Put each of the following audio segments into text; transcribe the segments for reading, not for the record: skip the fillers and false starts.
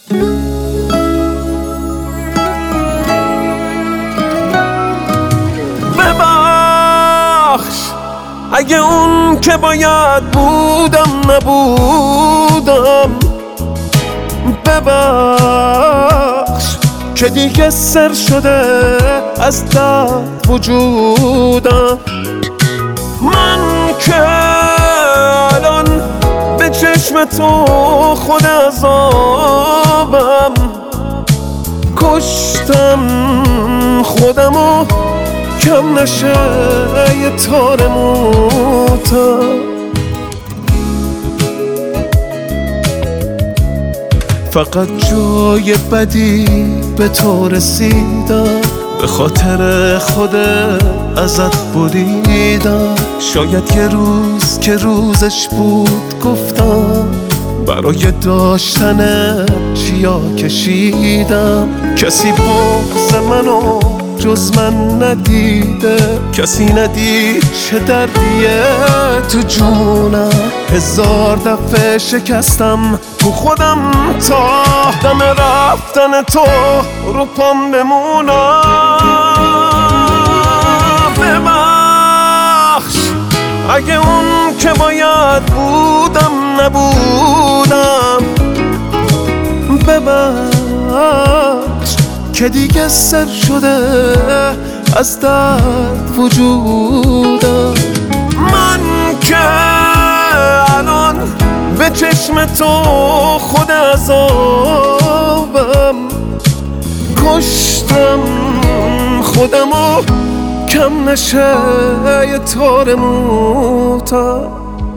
ببخش اگه اون که باید بودم نبودم، ببخش که دیگه سر شده از درد وجودم. من که الان به چشم تو خود عذابم، کشتم خودمو کم نشه یه تار موتم. فقط جای بدی به تو رسیدم، به خاطر خود ازت بریدم. شاید یه روز که روزش بود گفتم، برای داشتن چیا کشیدم. کسی بغض منو جز من ندیده، کسی ندید چه دردیه تو جونم. 1000 دفعه شکستم تو خودم تا دم رفتن تو رو پام بمونم. ببخش اگه اون که باید بودم نبودم، ببخش که دیگه سر شده از درد وجودم. من که الان به چشم تو خود عذابم، کشتم خودمو کم نشه یه تار موتم.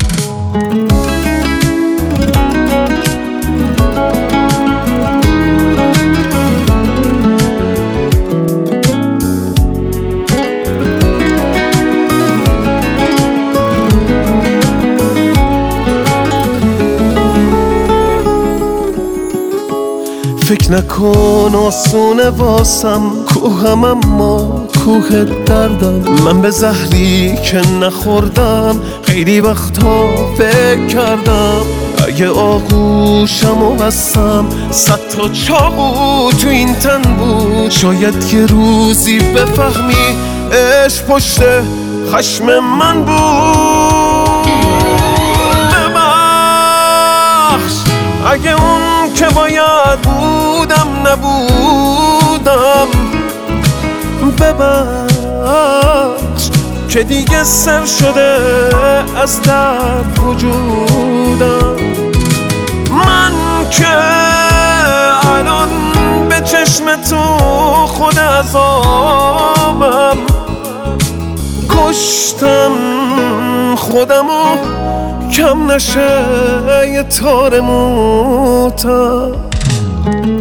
فکر نکن آسونه واسم کوهم، اما کوه دردم. من به زهری که نخوردم خیلی وقتا فکر کردم. اگه آغوشمو بستم 100 تا چاقو تو این تن بود، شاید یه روزی بفهمی عشق پشت خشم من بود. ببخش اگه اون که باید بودم نبودم، ببخش که دیگه سر شده از درد وجودم. من که الان به چشم تو خود عذابم، کشتم خودمو کم نشه یه تار موتم.